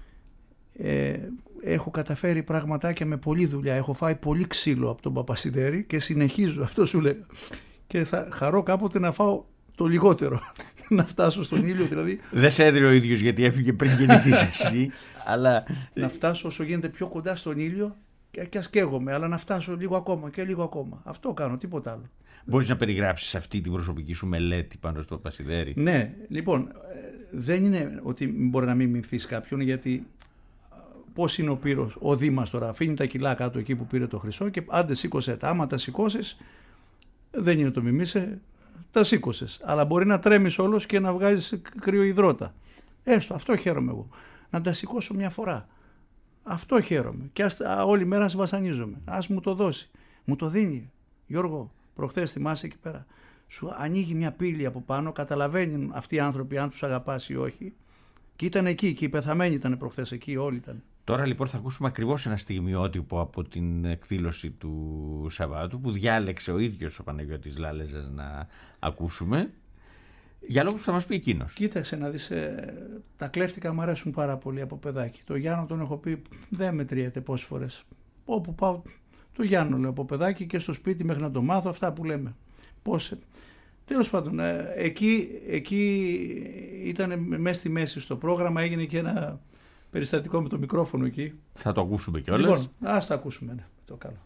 ε, έχω καταφέρει πραγματάκια με πολλή δουλειά. Έχω φάει πολύ ξύλο από τον Παπασιδέρη και συνεχίζω, αυτό σου λέω. Και θα χαρώ κάποτε να φάω το λιγότερο. Να φτάσω στον ήλιο, δηλαδή. Δεν σε έδρε ο ίδιος γιατί έφυγε πριν γεννηθείς εσύ, αλλά. Να φτάσω όσο γίνεται πιο κοντά στον ήλιο και, και ας καίγομαι, αλλά να φτάσω λίγο ακόμα και λίγο ακόμα. Αυτό κάνω, τίποτα άλλο. Μπορείς να περιγράψεις αυτή την προσωπική σου μελέτη πάνω στο Παπασιδέρη? Ναι, λοιπόν, δεν είναι ότι μπορεί να μην μιμηθείς κάποιον, γιατί πώς είναι ο Πύρος, ο Δήμας τώρα, αφήνει τα κιλά κάτω εκεί που πήρε το χρυσό και άντε σήκωσε τα, άμα τα σηκώσεις, δεν είναι το μιμήσε. Τα σήκωσες, αλλά μπορεί να τρέμεις όλος και να βγάζεις κρυοϊδρότα. Έστω, αυτό χαίρομαι εγώ. Να τα σηκώσω μια φορά. Αυτό χαίρομαι. Και ας, α, όλη μέρα βασανίζομαι. Ας μου το δώσει. Μου το δίνει. Γιώργο, προχθές θυμάσαι εκεί πέρα. Σου ανοίγει μια πύλη από πάνω, καταλαβαίνουν αυτοί οι άνθρωποι αν τους αγαπάς ή όχι. Και ήταν εκεί, και οι πεθαμένοι ήταν προχθές εκεί, όλοι ήταν. Τώρα λοιπόν θα ακούσουμε ακριβώς ένα στιγμιότυπο από την εκδήλωση του Σαββάτου που διάλεξε ο ίδιος ο Παναγιώτης Λάλεζας να ακούσουμε, για λόγους που θα μας πει εκείνος. Κοίταξε να δεις, ε, τα κλέφτηκα μου αρέσουν πάρα πολύ από παιδάκι. Το Γιάννο τον έχω πει, δεν μετριέται πόσες φορές. Όπου πάω, το Γιάννο λέω από παιδάκι και στο σπίτι μέχρι να το μάθω, αυτά που λέμε. Πώς, τέλος πάντων, ε, εκεί, εκεί ήταν μέσα στη μέση στο πρόγραμμα, έγινε και ένα περιστατικό με το μικρόφωνο εκεί. Θα το ακούσουμε κιόλας. Λοιπόν, ας το ακούσουμε, ναι, το καλό.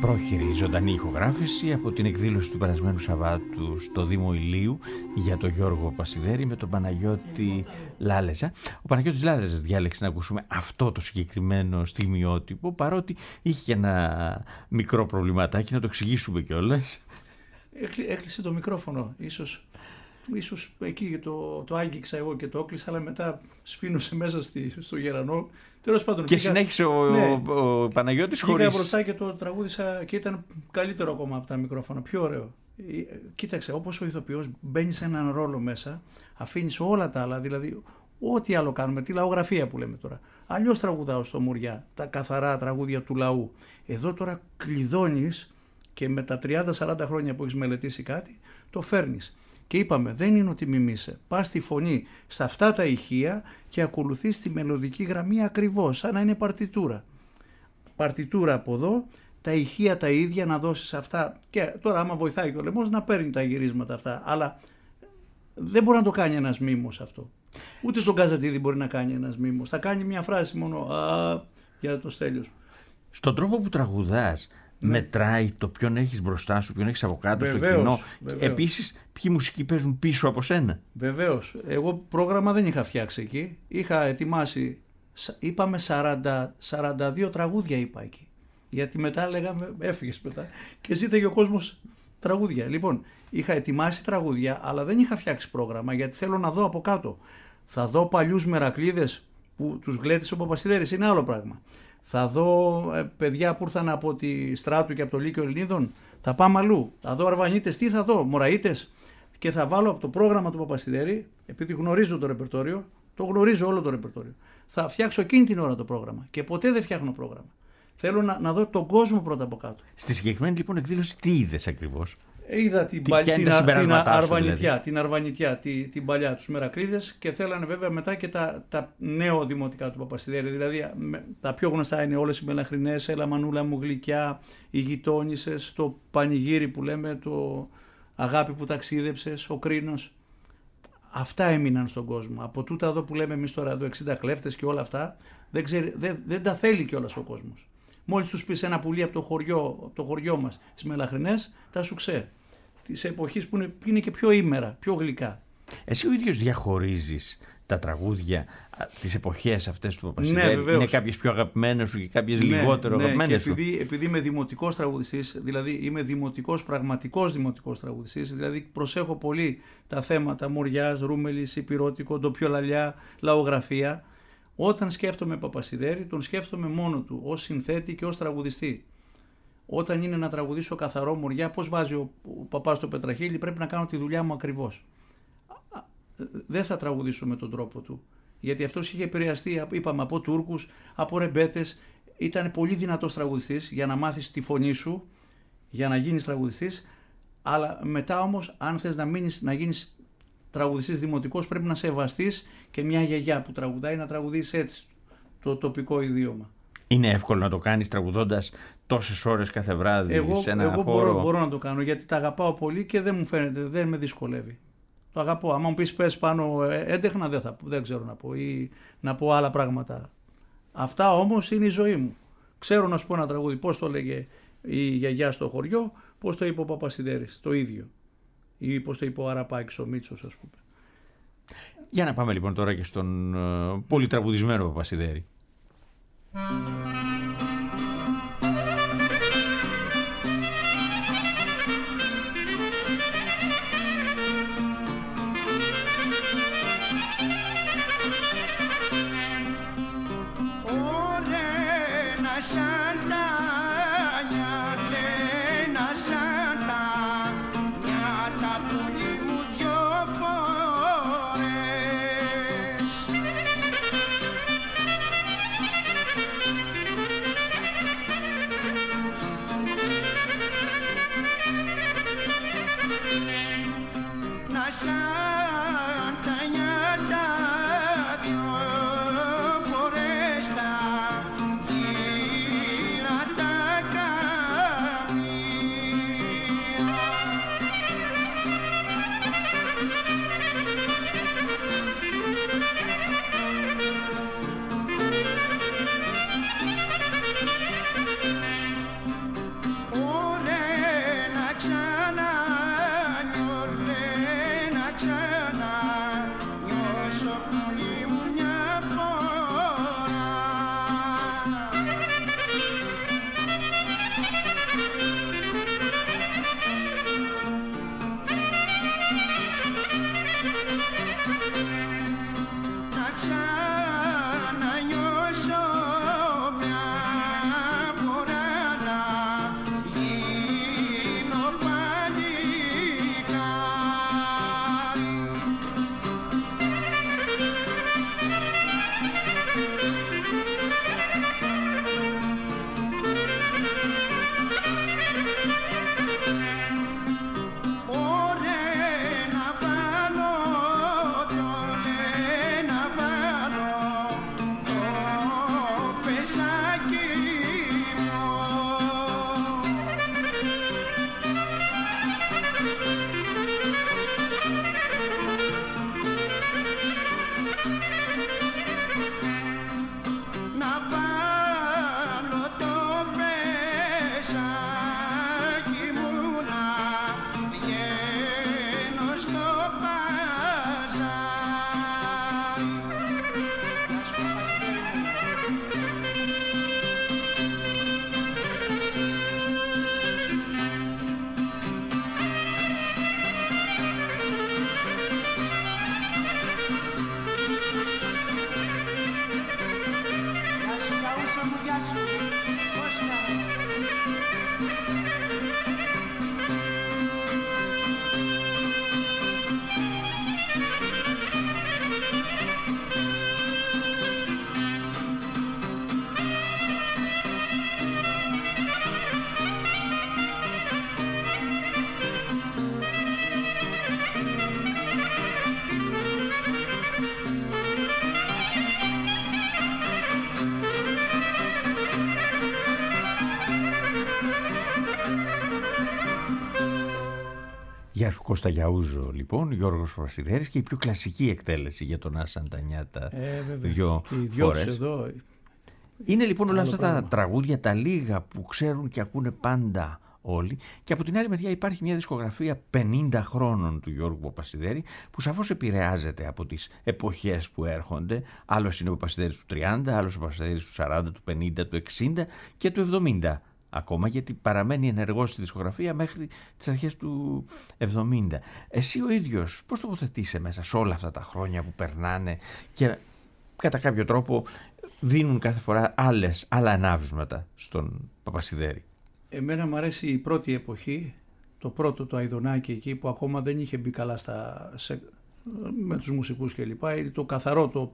πρόχειρη ζωντανή ηχογράφηση από την εκδήλωση του περασμένου Σαββάτου στο Δήμο Ηλίου για τον Γιώργο Πασιδέρη με τον Παναγιώτη Λάλεζα. Ο Παναγιώτης Λάλεζας διάλεξε να ακούσουμε αυτό το συγκεκριμένο στιγμιότυπο, παρότι είχε και ένα μικρό προβληματάκι, να το εξηγήσουμε κιόλας. Έκλεισε το μικρόφωνο, ίσως, ίσως εκεί το, το άγγιξα εγώ και το έκλεισα, αλλά μετά σφήνωσε μέσα στη, στο γερανό. Τέλος πάντων, και πήγα, συνέχισε ο, ναι, ο, ο Παναγιώτης χωρίς... Πήγα μπροστά και το τραγούδισα και ήταν καλύτερο ακόμα από τα μικρόφωνα, πιο ωραίο. Κοίταξε, όπως ο ηθοποιός μπαίνει σε έναν ρόλο μέσα, αφήνεις όλα τα άλλα, δηλαδή ό,τι άλλο κάνουμε, τη λαογραφία που λέμε τώρα. Αλλιώς τραγουδάω στο Μουριά, τα καθαρά τραγούδια του λαού. Εδώ τώρα κλειδώνεις και με τα τριάντα σαράντα χρόνια που έχεις μελετήσει κάτι, το φέρνεις. Και είπαμε, δεν είναι ότι μιμείσαι. Πας στη φωνή, στα αυτά τα ηχεία και ακολουθείς τη μελωδική γραμμή ακριβώς, σαν να είναι παρτιτούρα. Παρτιτούρα από εδώ, τα ηχεία τα ίδια να δώσεις αυτά. Και τώρα, άμα βοηθάει και ο λαιμός, να παίρνει τα γυρίσματα αυτά. Αλλά δεν μπορεί να το κάνει ένας μήμος αυτό. Ούτε στον Καζατζίδη μπορεί να κάνει ένας μήμος. Θα κάνει μια φράση μόνο α, για το Στέλιος. Στον τρόπο που τραγουδάς, ναι, μετράει το ποιον έχεις μπροστά σου, ποιον έχεις από κάτω, βεβαίως, στο κοινό. Βεβαίως. Επίσης, ποιοι μουσικοί παίζουν πίσω από σένα. Βεβαίως. Εγώ πρόγραμμα δεν είχα φτιάξει εκεί. Είχα ετοιμάσει, είπαμε σαράντα, σαράντα δύο τραγούδια είπα εκεί. Γιατί μετά λέγαμε, έφυγες μετά και ζήταγε ο κόσμος τραγούδια. Λοιπόν, είχα ετοιμάσει τραγούδια, αλλά δεν είχα φτιάξει πρόγραμμα γιατί θέλω να δω από κάτω. Θα δω παλιούς Μερακλείδες που τους γλέτησε ο Παπασιδέρης, είναι άλλο πράγμα. Θα δω ε, παιδιά που ήρθαν από τη Στράτου και από το Λύκειο Ελληνίδων. Θα πάμε αλλού. Θα δω Αρβανίτες, τι θα δω, Μωραΐτες. Και θα βάλω από το πρόγραμμα του Παπασιδέρη, επειδή γνωρίζω το ρεπερτόριο, το γνωρίζω όλο το ρεπερτόριο. Θα φτιάξω εκείνη την ώρα το πρόγραμμα. Και ποτέ δεν φτιάχνω πρόγραμμα. Θέλω να, να δω τον κόσμο πρώτα από κάτω. Στη συγκεκριμένη λοιπόν εκδήλωση, τι είδες ακριβώς? Είδα την, παλ, την, την, αρβανιτιά, δηλαδή. την Αρβανιτιά, την, την παλιά, τους Μερακλείδες και θέλανε βέβαια μετά και τα, τα νέο δημοτικά του Παπασιδέρη. Δηλαδή με, τα πιο γνωστά είναι όλες οι Μελαχρινές, Έλα Μανούλα μου γλυκιά, οι γειτόνισσες, το πανηγύρι που λέμε, το αγάπη που ταξίδεψες, ο Κρίνος. Αυτά έμειναν στον κόσμο. Από τούτα εδώ που λέμε εμείς τώρα εδώ εξήντα κλέφτες και όλα αυτά, δεν, ξέρει, δεν, δεν τα θέλει κιόλας ο κόσμος. Μόλις τους πεις ένα πουλί από το χωριό, από το χωριό μας, τις Μελαχρινές, τα σου ξέ. Της εποχής που είναι, που είναι και πιο ήμερα, πιο γλυκά. Εσύ ο ίδιος διαχωρίζεις τα τραγούδια, τις εποχές αυτές του Παπασιδέρη? Ναι, είναι κάποιες πιο αγαπημένες σου και κάποιες ναι, λιγότερο ναι, αγαπημένες και επειδή, επειδή είμαι δημοτικός τραγουδιστής, δηλαδή είμαι δημοτικός, πραγματικός δημοτικός τραγουδιστής, δηλαδή προσέχω πολύ τα θέματα Μοριάς, Ρούμελης, Υπηρώτικο, Ντοπιολαλιά, λαογραφία. Όταν σκέφτομαι Παπασιδέρη, τον σκέφτομαι μόνο του, ως συνθέτη και ως τραγουδιστή. Όταν είναι να τραγουδήσω καθαρό Μοριά, πώς βάζει ο, ο παπάς το πετραχίλι, πρέπει να κάνω τη δουλειά μου ακριβώς. Δεν θα τραγουδήσω με τον τρόπο του. Γιατί αυτός είχε επηρεαστεί, είπαμε, από Τούρκους, από ρεμπέτες. Ήταν πολύ δυνατός τραγουδιστής για να μάθεις τη φωνή σου, για να γίνεις τραγουδιστής. Αλλά μετά όμως, αν θες να, μείνεις, να γίνεις τραγουδιστής δημοτικός, πρέπει να σεβαστείς και μια γιαγιά που τραγουδάει να τραγουδήσει έτσι το τοπικό ιδίωμα. Είναι εύκολο να το κάνεις τραγουδώντας τόσες ώρες κάθε βράδυ εγώ, σε ένα εγώ χώρο? Εγώ μπορώ, μπορώ να το κάνω γιατί τα αγαπάω πολύ και δεν μου φαίνεται, δεν με δυσκολεύει. Το αγαπώ. Άμα μου πεις πες πάνω έντεχνα δεν, θα, δεν ξέρω να πω ή να πω άλλα πράγματα. Αυτά όμως είναι η ζωή μου. Ξέρω να σου πω ένα τραγούδι πώς το λέγε η γιαγιά στο χωριό, πώς το είπε ο Παπασιδέρης, το ίδιο. Ή πώς το είπε ο Αραπάκης, ο Μίτσος, ας πούμε. Για να πάμε λοιπόν τώρα και στον uh, πολύ τραγουδισμένο Παπασιδέρη. Γεια σου Κώστα Γιαούζο, λοιπόν, Γιώργος Παπασιδέρης, και η πιο κλασική εκτέλεση για τον Άσα Αντανιάτα. Ε, βέβαια. Δυο και οι δυο φορές. Εδώ. Είναι λοιπόν όλα αυτά πράγμα. τα τραγούδια, τα λίγα που ξέρουν και ακούνε πάντα όλοι, και από την άλλη μεριά υπάρχει μια δισκογραφία πενήντα χρόνων του Γιώργου Παπασιδέρη, που σαφώς επηρεάζεται από τις εποχές που έρχονται. Άλλος είναι ο Παπασιδέρης του τριάντα, άλλος ο Παπασιδέρης του σαράντα, του πενήντα, του εξήντα και του εβδομήντα ακόμα, γιατί παραμένει ενεργός στη δισκογραφία μέχρι τις αρχές του εβδομήντα. Εσύ ο ίδιος πώς τοποθετείσαι μέσα σε όλα αυτά τα χρόνια που περνάνε και κατά κάποιο τρόπο δίνουν κάθε φορά άλλες, άλλα ανάβσματα στον Παπασιδέρη? Εμένα μου αρέσει η πρώτη εποχή, το πρώτο το Αηδονάκι εκεί, που ακόμα δεν είχε μπει καλά στα, σε, με τους μουσικούς κλπ. Το καθαρό, το,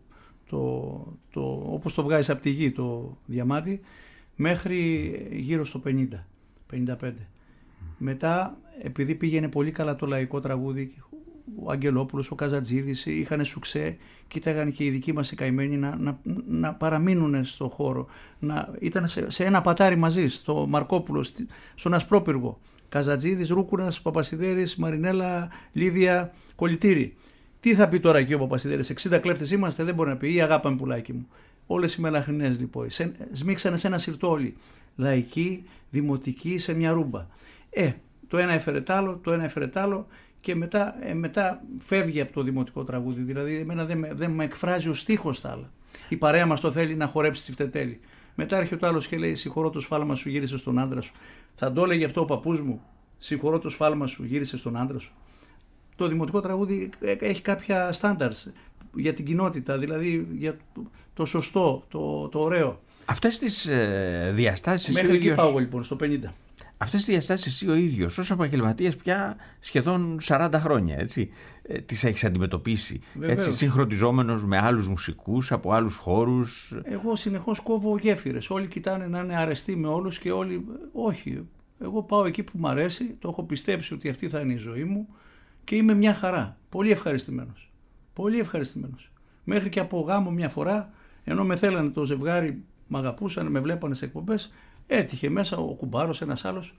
το, το, όπως το βγάζεις από τη γη το διαμάτι, μέχρι γύρω στο πενήντα, πενήντα πέντε. Mm. Μετά, επειδή πήγαινε πολύ καλά το λαϊκό τραγούδι, ο Αγγελόπουλος, ο Καζατζίδης είχαν σουξέ, κοίταγαν και οι δικοί μας οι καημένοι να, να, να παραμείνουν στο χώρο. Να, ήταν σε, σε ένα πατάρι μαζί, στο Μαρκόπουλο, στον Ασπρόπυργο. Καζατζίδης, Ρούκουνας, Παπασιδέρης, Μαρινέλα, Λίδια, Κολυτήρη. Τι θα πει τώρα εκεί ο Παπασιδέρης? εξήντα κλέφτες είμαστε, δεν μπορεί να πει, ή αγάπαμε πουλάκι μου. Όλες οι μελαχρινές λοιπόν, σε, σμίξανε σε ένα σιρτό όλοι. Λαϊκή, δημοτική, σε μια ρούμπα. Ε, το ένα έφερε τ' άλλο, το ένα έφερε τ' άλλο. Και μετά, ε, μετά φεύγει από το δημοτικό τραγούδι. Δηλαδή, εμένα δεν με, δεν με εκφράζει ο στίχος τα άλλα. Η παρέα μας το θέλει να χορέψει τη φτετέλη. Μετά έρχεται ο άλλος και λέει: συγχωρώ το σφάλμα σου, γύρισε στον άντρα σου. Θα το έλεγε αυτό ο παππούς μου: συγχωρώ το σφάλμα σου, γύρισε στον άντρα σου. Το δημοτικό τραγούδι έχει κάποια standards για την κοινότητα, δηλαδή για το σωστό, το, το ωραίο. Αυτές τις ε, διαστάσεις. Μέχρι εκεί πάω λοιπόν, στο πενήντα. Αυτές τις διαστάσεις εσύ ο ίδιος ως επαγγελματίας πια σχεδόν σαράντα χρόνια, έτσι, ε, τις έχεις αντιμετωπίσει, έτσι, συγχρονιζόμενος με άλλους μουσικούς από άλλους χώρους? Εγώ συνεχώς κόβω γέφυρες. Όλοι κοιτάνε να είναι αρεστοί με όλους και όλοι όχι. Εγώ πάω εκεί που μου αρέσει, το έχω πιστέψει ότι αυτή θα είναι η ζωή μου και είμαι μια χαρά. Πολύ ευχαριστημένος. Πολύ ευχαριστημένος. Μέχρι και από γάμο μια φορά, ενώ με θέλανε το ζευγάρι, με αγαπούσαν, με βλέπανε σε εκπομπές, έτυχε μέσα ο κουμπάρος, ένας άλλος,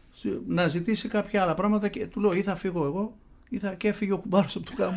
να ζητήσει κάποια άλλα πράγματα και του λέω ή θα φύγω εγώ ή θα... και έφυγε ο κουμπάρος από το γάμο.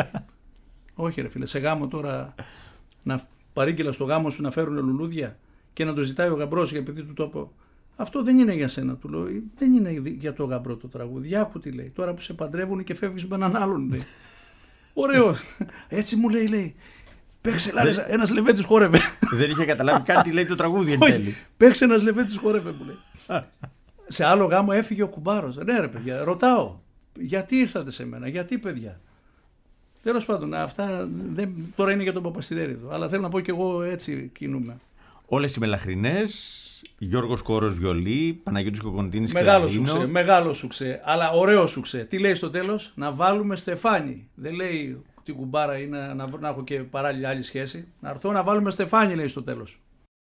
Όχι ρε φίλε, σε γάμο τώρα να παρήγγειλα στο γάμο σου να φέρουν λουλούδια και να το ζητάει ο γαμπρός για επειδή του το πω. Αυτό δεν είναι για σένα, του λέω. Δεν είναι για το γαμπρό το τραγούδι. Για άκου τι λέει. Τώρα που σε παντρεύουν και φεύγεις με έναν άλλον, λέει. Ωραίο. Έτσι μου λέει, λέει. Παίξε Λάρισα, ένας Λεβέντης χόρευε. Δεν είχε καταλάβει καν τι λέει το τραγούδι εν τέλει. Παίξε ένας Λεβέντης χόρευε, μου λέει. Σε άλλο γάμο έφυγε ο κουμπάρος. Ναι ρε παιδιά, ρωτάω. Γιατί ήρθατε σε μένα, γιατί παιδιά? Τέλος πάντων, αυτά δεν, τώρα είναι για τον Παπασιδέρη εδώ. Αλλά θέλω να πω και εγώ έτσι κινούμαι. Όλες οι μελαχρινές, Γιώργος Κόρος βιολί, Παναγιώτης Κοκοντίνης μεγάλο κλαρίνο. Σουξέ, μεγάλο σουξέ, αλλά ωραίο σουξέ. Τι λέει στο τέλος? Να βάλουμε στεφάνι. Δεν λέει την κουμπάρα ή να, να, να έχω και παράλληλη άλλη σχέση. Να έρθω να βάλουμε στεφάνι, λέει στο τέλος.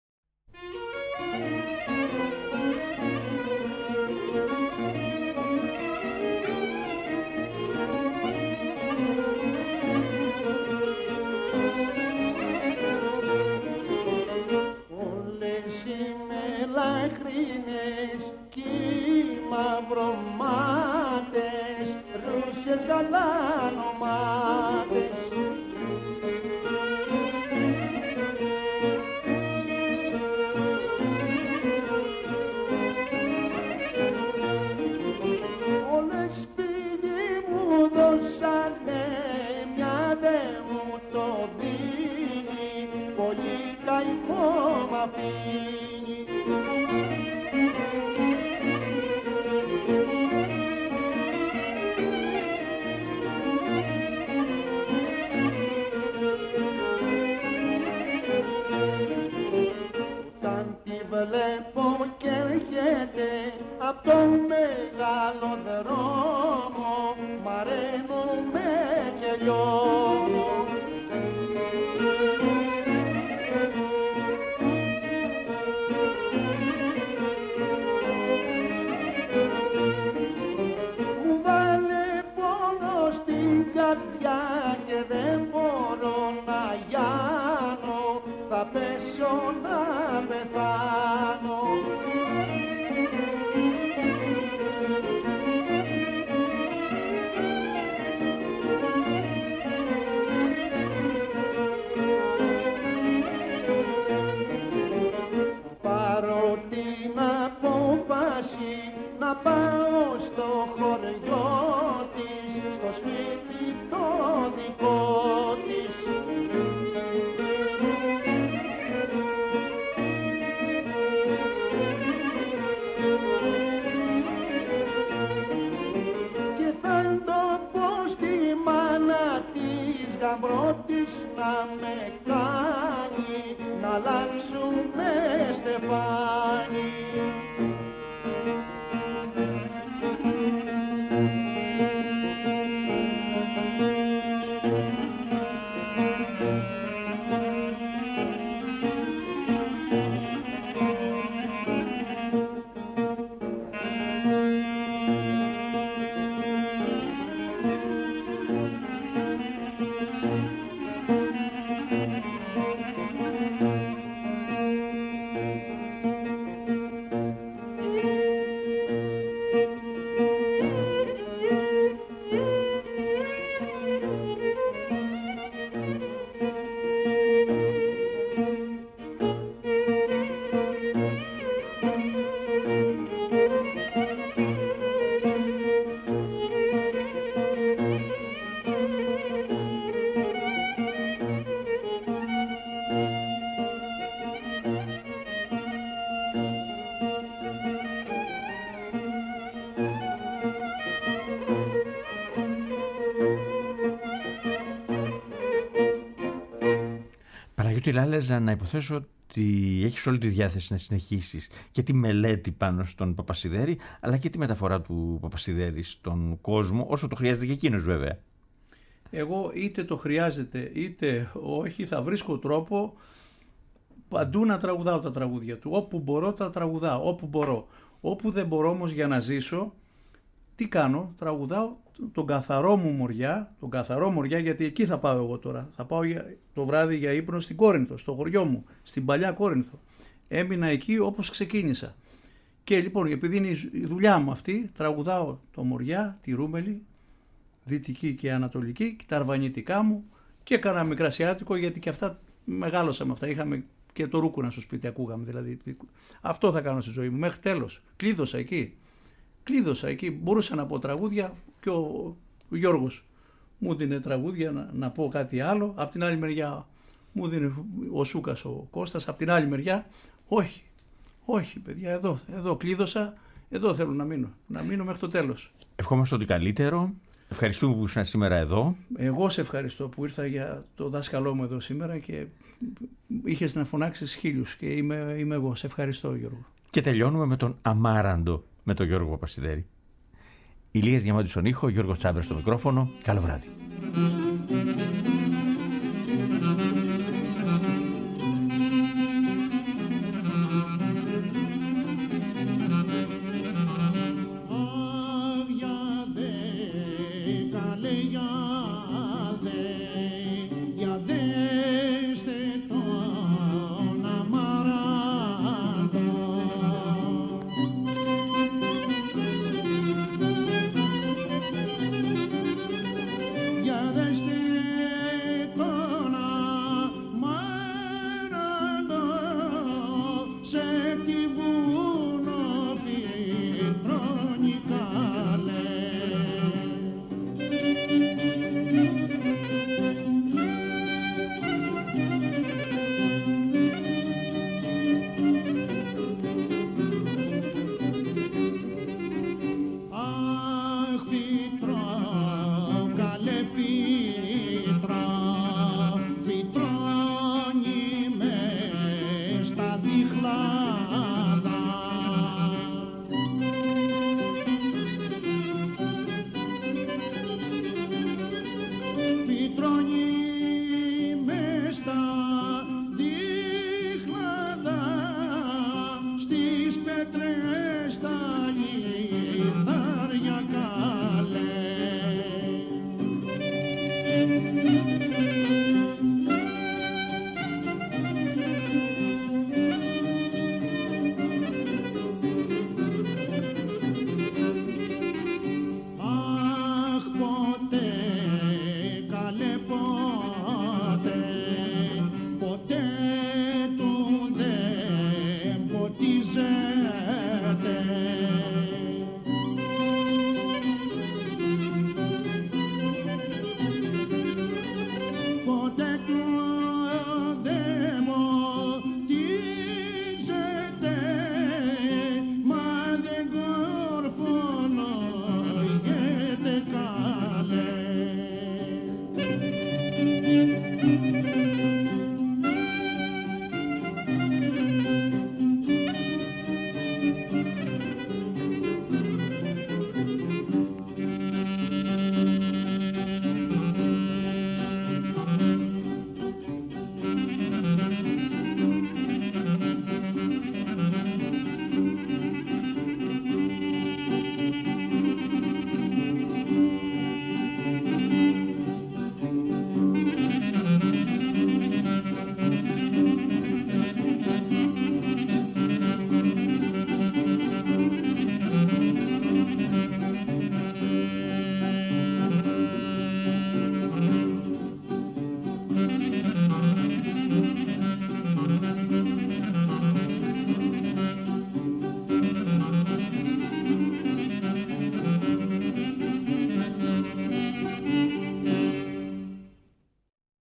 Μαυρομάτες, ρούσες γαλάνομάτες. Όλες σπίτι μου δώσανε, μια δε μου το δίνει, πολύ καημό μ' αφήνει. Βλέπω και έρχεται απ' το μεγάλο δρόμο, μαραίνομαι και λιώνω. Μου βάλε πόνο στην καρδιά και δεν μπορώ να γιάνω, θα πέσω να πεθάνω. κι αν πρώτης να με κάνει να αλλάξουμε στεφάνι. Παναγιώτη Λάλεζα, να υποθέσω ότι έχεις όλη τη διάθεση να συνεχίσεις και τη μελέτη πάνω στον Παπασιδέρη, αλλά και τη μεταφορά του Παπασιδέρη στον κόσμο, όσο το χρειάζεται και εκείνος βέβαια. Εγώ είτε το χρειάζεται είτε όχι, θα βρίσκω τρόπο παντού να τραγουδάω τα τραγούδια του. Όπου μπορώ τα τραγουδάω, όπου μπορώ. Όπου δεν μπορώ όμως για να ζήσω, τι κάνω, τραγουδάω τον καθαρό μου Μοριά, τον καθαρό Μοριά, γιατί εκεί θα πάω εγώ τώρα. Θα πάω για, το βράδυ για ύπνο στην Κόρινθο, στο χωριό μου, στην παλιά Κόρινθο. Έμεινα εκεί όπως ξεκίνησα. Και λοιπόν, επειδή είναι η δουλειά μου αυτή, τραγουδάω το Μοριά, τη Ρούμελη, δυτική και ανατολική, και τα αρβανιτικά μου και έκανα μικρασιάτικο, γιατί και αυτά μεγάλωσα με αυτά. Είχαμε και το Ρούκουνα στο σπίτι, ακούγαμε δηλαδή. Αυτό θα κάνω στη ζωή μου μέχρι τέλος. Κλείδωσα εκεί. Κλείδωσα εκεί. Μπορούσα να πω τραγούδια και ο, ο Γιώργος μου δίνει τραγούδια να, να πω κάτι άλλο. Απ' την άλλη μεριά μου δίνει ο Σούκας, ο Κώστας. Απ' την άλλη μεριά, όχι. Όχι, παιδιά, εδώ, εδώ κλείδωσα. Εδώ θέλω να μείνω. Να μείνω μέχρι το τέλος. Ευχόμαστε ότι καλύτερο. Ευχαριστούμε που ήσουν σήμερα εδώ. Εγώ σε ευχαριστώ που ήρθα για το δάσκαλό μου εδώ σήμερα και είχες να φωνάξεις χίλιους και είμαι, είμαι εγώ. Σε ευχαριστώ, Γιώργο. Και τελειώνουμε με τον Αμάραντο με τον Γιώργο Παπασιδέρη. Ηλίας Διαμάντης στον ήχο, Γιώργος Τσάμπρας στο μικρόφωνο. Καλό βράδυ.